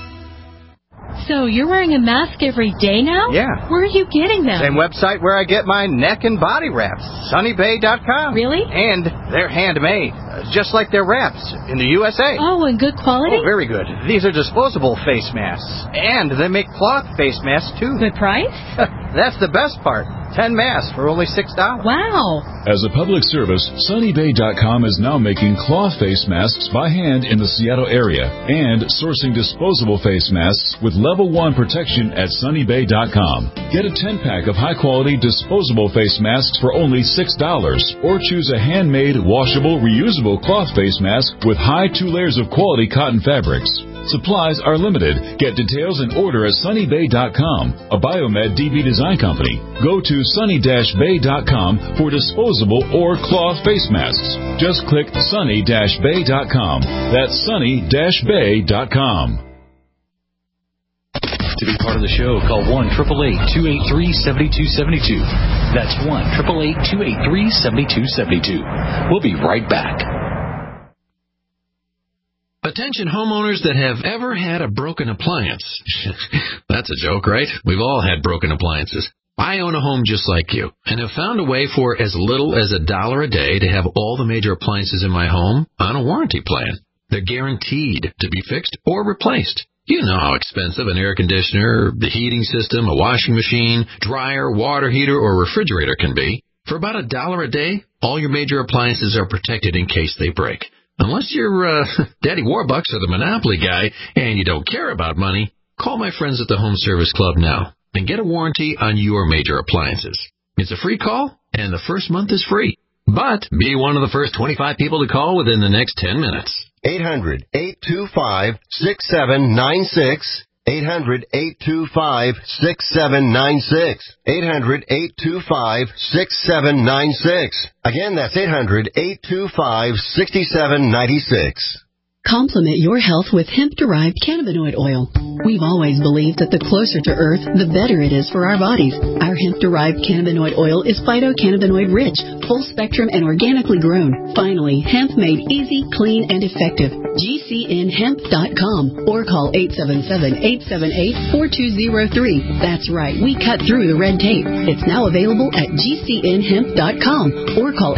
Speaker 17: So you're wearing a mask every day now?
Speaker 18: Yeah.
Speaker 17: Where are you getting them?
Speaker 18: Same website where I get my neck and body wraps, SunnyBay.com.
Speaker 17: Really?
Speaker 18: And they're handmade, just like their wraps in the USA.
Speaker 17: Oh, and good quality?
Speaker 18: Oh, very good. These are disposable face masks. And they make cloth face masks, too.
Speaker 17: Good price?
Speaker 18: That's the best part. 10 masks for only $6.
Speaker 17: Wow.
Speaker 5: As a public service, SunnyBay.com is now making cloth face masks by hand in the Seattle area and sourcing disposable face masks with level 1 protection at SunnyBay.com. Get a 10-pack of high-quality disposable face masks for only $6 or choose a handmade, washable, reusable cloth face mask with high 2 layers of quality cotton fabrics. Supplies are limited. Get details and order at SunnyBay.com, a Biomed DB design company. Go to sunny-bay.com for disposable or cloth face masks. Just click sunny-bay.com. That's sunny-bay.com.
Speaker 8: To be part of the show, call 1-888-283-7272. That's 1-888-283-7272. We'll be right back.
Speaker 19: Attention homeowners that have ever had a broken appliance. That's a joke, right? We've all had broken appliances. I own a home just like you and have found a way for as little as $1 a day to have all the major appliances in my home on a warranty plan. They're guaranteed to be fixed or replaced. You know how expensive an air conditioner, the heating system, a washing machine, dryer, water heater, or refrigerator can be. For about $1 a day, all your major appliances are protected in case they break. Unless you're Daddy Warbucks or the Monopoly guy and you don't care about money, call my friends at the Home Service Club now and get a warranty on your major appliances. It's a free call, and the first month is free. But be one of the first 25 people to call within the next 10 minutes.
Speaker 20: 800-825-6796. 800-825-6796. 800-825-6796. Again, that's 800-825-6796.
Speaker 21: Complement your health with hemp-derived cannabinoid oil. We've always believed that the closer to Earth, the better it is for our bodies. Our hemp-derived cannabinoid oil is phytocannabinoid-rich, full-spectrum, and organically grown. Finally, hemp made easy, clean, and effective. GCNhemp.com or call 877-878-4203. That's right, we cut through the red tape. It's now available at GCNhemp.com or call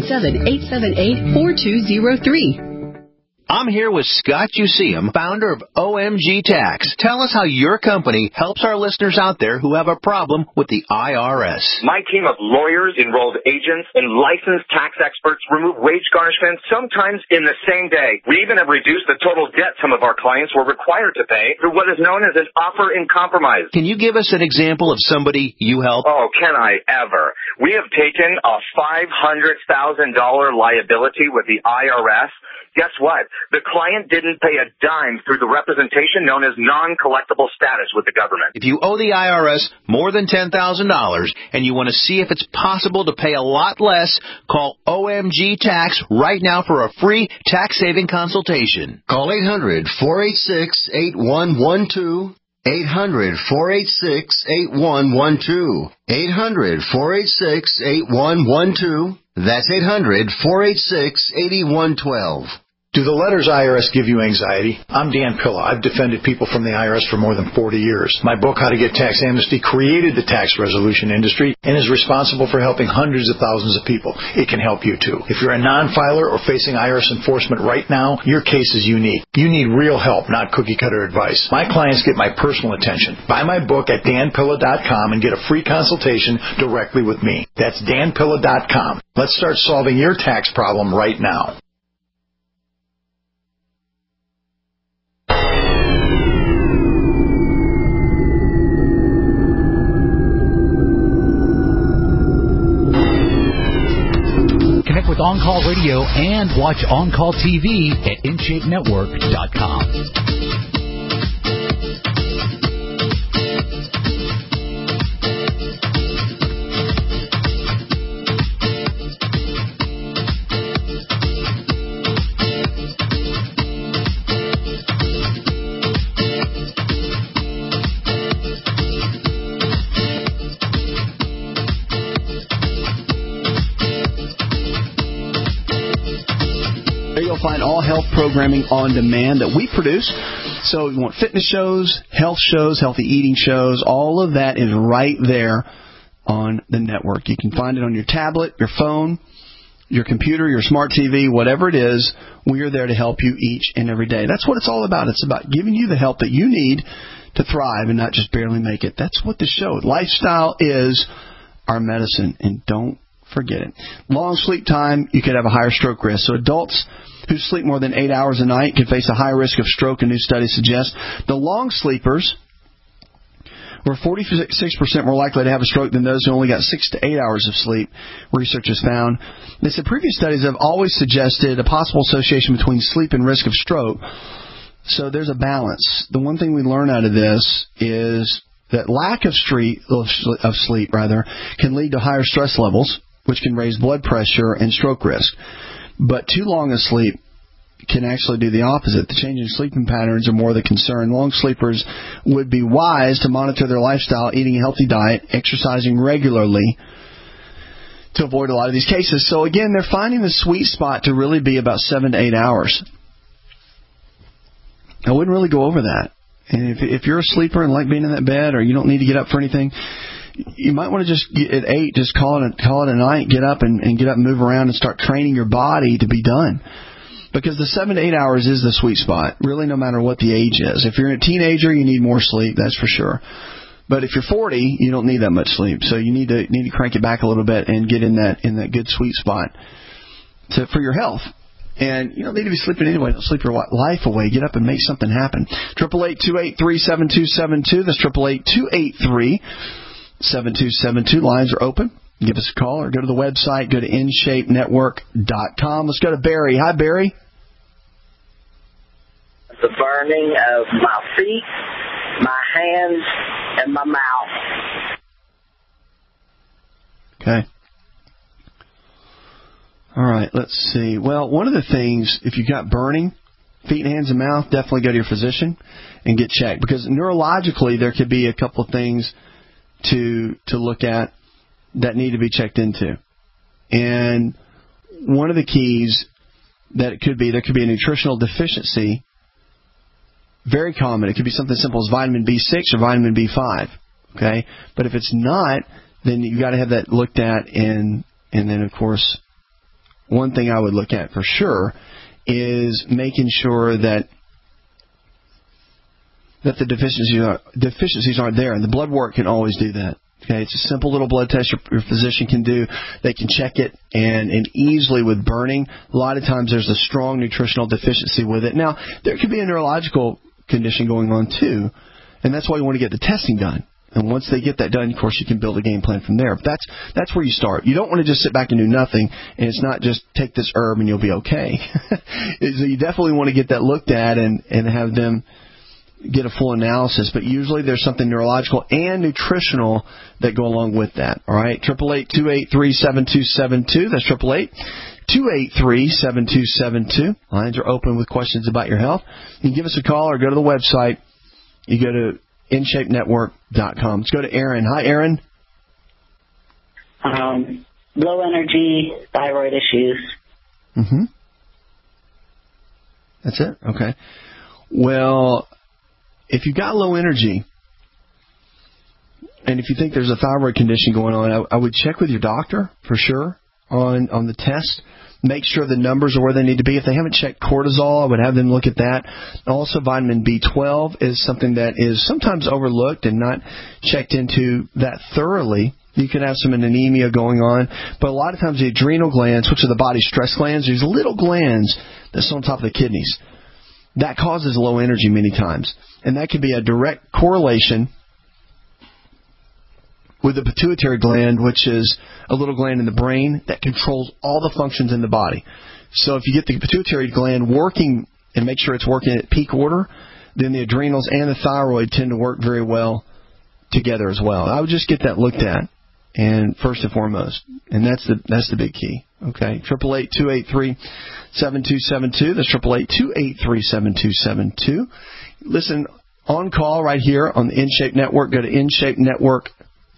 Speaker 21: 877-878-4203.
Speaker 22: I'm here with Scott Useum, founder of OMG Tax. Tell us how your company helps our listeners out there who have a problem with the IRS.
Speaker 23: My team of lawyers, enrolled agents, and licensed tax experts remove wage garnishments sometimes in the same day. We even have reduced the total debt some of our clients were required to pay through what is known as an offer in compromise.
Speaker 22: Can you give us an example of somebody you help?
Speaker 23: Oh, can I ever? We have taken a $500,000 liability with the IRS. Guess what? The client didn't pay a dime through the representation known as non-collectible status with the government.
Speaker 22: If you owe the IRS more than $10,000 and you want to see if it's possible to pay a lot less, call OMG Tax right now for a free tax-saving consultation.
Speaker 20: Call 800-486-8112. 800-486-8112. 800-486-8112. That's 800-486-8112.
Speaker 4: Do the letters IRS give you anxiety? I'm Dan Pilla. I've defended people from the IRS for more than 40 years. My book, How to Get Tax Amnesty, created the tax resolution industry and is responsible for helping hundreds of thousands of people. It can help you too. If you're a non-filer or facing IRS enforcement right now, your case is unique. You need real help, not cookie-cutter advice. My clients get my personal attention. Buy my book at danpilla.com and get a free consultation directly with me. That's danpilla.com. Let's start solving your tax problem right now.
Speaker 8: Connect with On Call Radio and watch On Call TV at InShapeNetwork.com.
Speaker 2: Find all health programming on demand that we produce. So you want fitness shows, health shows, healthy eating shows, all of that is right there on the network. You can find it on your tablet, your phone, your computer, your smart TV, whatever it is. We are there to help you each and every day. That's what it's all about. It's about giving you the help that you need to thrive and not just barely make it. That's what the show. Lifestyle is our medicine, and don't forget it. Long sleep time, you could have a higher stroke risk. So adults who sleep more than 8 hours a night can face a higher risk of stroke, a new study suggests. The long sleepers were 46% more likely to have a stroke than those who only got 6 to 8 hours of sleep, researchers found. They said previous studies have always suggested a possible association between sleep and risk of stroke. So there's a balance. The one thing we learn out of this is that lack of sleep can lead to higher stress levels, which can raise blood pressure and stroke risk. But too long a sleep can actually do the opposite. The changing sleeping patterns are more the concern. Long sleepers would be wise to monitor their lifestyle, eating a healthy diet, exercising regularly to avoid a lot of these cases. So again, they're finding the sweet spot to really be about 7 to 8 hours. I wouldn't really go over that. And if you're a sleeper and like being in that bed, or you don't need to get up for anything, you might want to just at 8, just call it a night, get up and get up and move around and start training your body to be done. Because the 7 to 8 hours is the sweet spot, really, no matter what the age is. If you're a teenager, you need more sleep, that's for sure. But if you're 40, you don't need that much sleep. So you need to crank it back a little bit and get in that good sweet spot for your health. And you don't need to be sleeping anyway. Don't sleep your life away. Get up and make something happen. 888-283-7272. That's 888-283-7272. Lines are open. Give us a call or go to the website. Go to InShapeNetwork.com. Let's go to Barry. Hi, Barry.
Speaker 6: The burning of my feet, my hands, and my mouth.
Speaker 2: Okay. All right, let's see. Well, one of the things, if you've got burning, feet, hands, and mouth, definitely go to your physician and get checked. Because neurologically, there could be a couple of things to look at that need to be checked into. And one of the keys that it could be, there could be a nutritional deficiency. Very common. It could be something simple as vitamin B6 or vitamin B5. Okay? But if it's not, then you've got to have that looked at. And then, of course, one thing I would look at for sure is making sure that the deficiencies aren't there. And the blood work can always do that. Okay, it's a simple little blood test your physician can do. They can check it, and easily with burning, a lot of times there's a strong nutritional deficiency with it. Now, there could be a neurological condition going on too, and that's why you want to get the testing done. And once they get that done, of course, you can build a game plan from there. But that's where you start. You don't want to just sit back and do nothing, and it's not just take this herb and you'll be okay. So you definitely want to get that looked at and have them get a full analysis, but usually there's something neurological and nutritional that go along with that. All right, 888-283-7272. That's 888-283-7272. Lines are open with questions about your health. You can give us a call or go to the website. You go to InShapeNetwork.com. Let's go to Aaron. Hi, Aaron.
Speaker 1: Low energy, thyroid issues.
Speaker 2: Mm-hmm. That's it? Okay. Well, if you've got low energy, and if you think there's a thyroid condition going on, I would check with your doctor for sure on the test. Make sure the numbers are where they need to be. If they haven't checked cortisol, I would have them look at that. Also, vitamin B12 is something that is sometimes overlooked and not checked into that thoroughly. You can have some anemia going on. But a lot of times the adrenal glands, which are the body's stress glands, these little glands that's on top of the kidneys, that causes low energy many times. And that could be a direct correlation with the pituitary gland, which is a little gland in the brain that controls all the functions in the body. So if you get the pituitary gland working and make sure it's working at peak order, then the adrenals and the thyroid tend to work very well together as well. I would just get that looked at, and first and foremost, and that's the big key. Okay, 888-283-7272. That's 888-283-7272. Listen on call right here on the InShape Network. Go to InShapeNetwork.com.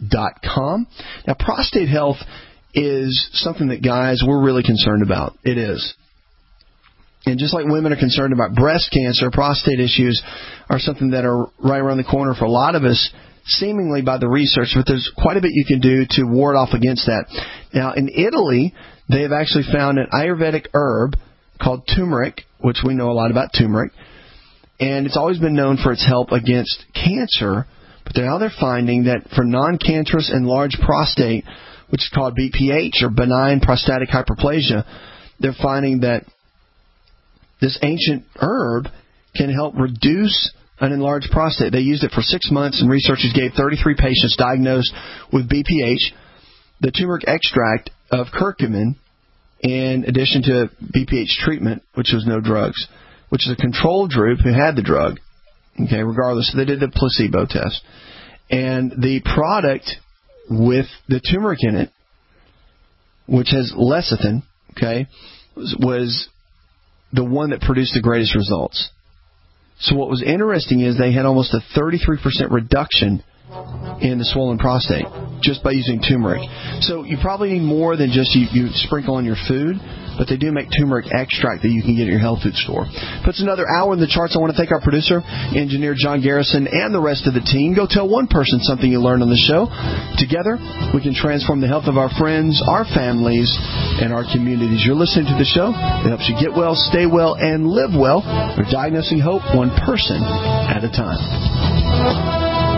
Speaker 2: Now, prostate health is something that, guys, we're really concerned about. It is. And just like women are concerned about breast cancer, prostate issues are something that are right around the corner for a lot of us, seemingly by the research, but there's quite a bit you can do to ward off against that. Now, in Italy, they have actually found an Ayurvedic herb called turmeric, which we know a lot about turmeric, and it's always been known for its help against cancer. But now they're finding that for non-cancerous enlarged prostate, which is called BPH or benign prostatic hyperplasia, they're finding that this ancient herb can help reduce an enlarged prostate. They used it for 6 months, and researchers gave 33 patients diagnosed with BPH the turmeric extract of curcumin in addition to BPH treatment, which was no drugs, which is a control group who had the drug. Okay, regardless, they did the placebo test. And the product with the turmeric in it, which has lecithin, okay, was the one that produced the greatest results. So what was interesting is they had almost a 33% reduction in the swollen prostate just by using turmeric. So you probably need more than just you sprinkle on your food, but they do make turmeric extract that you can get at your health food store. Puts another hour in the charts. I want to thank our producer, engineer John Garrison, and the rest of the team. Go tell one person something you learned on the show. Together, we can transform the health of our friends, our families, and our communities. You're listening to the show that helps you get well, stay well, and live well. We're diagnosing hope one person at a time.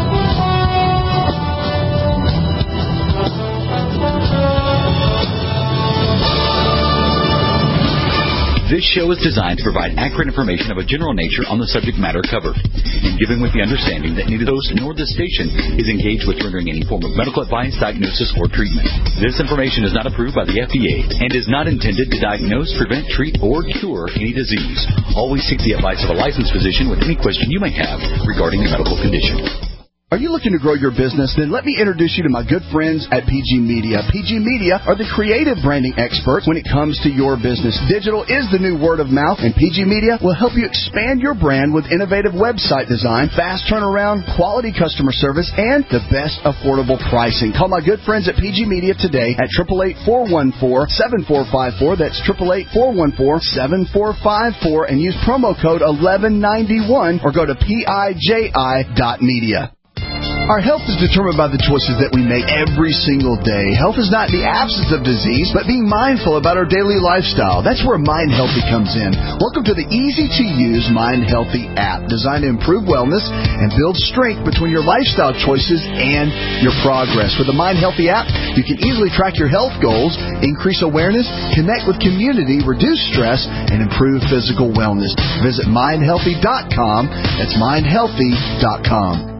Speaker 7: This show is designed to provide accurate information of a general nature on the subject matter covered, and given with the understanding that neither host nor this station is engaged with rendering any form of medical advice, diagnosis, or treatment. This information is not approved by the FDA and is not intended to diagnose, prevent, treat, or cure any disease. Always seek the advice of a licensed physician with any question you may have regarding a medical condition.
Speaker 3: Are you looking to grow your business? Then let me introduce you to my good friends at PG Media. PG Media are the creative branding experts when it comes to your business. Digital is the new word of mouth, and PG Media will help you expand your brand with innovative website design, fast turnaround, quality customer service, and the best affordable pricing. Call my good friends at PG Media today at 888-414-7454. That's 888-414-7454, and use promo code 1191 or go to PIJI.media. Our health is determined by the choices that we make every single day. Health is not the absence of disease, but being mindful about our daily lifestyle. That's where Mind Healthy comes in. Welcome to the easy-to-use Mind Healthy app, designed to improve wellness and build strength between your lifestyle choices and your progress. With the Mind Healthy app, you can easily track your health goals, increase awareness, connect with community, reduce stress, and improve physical wellness. Visit mindhealthy.com. That's mindhealthy.com.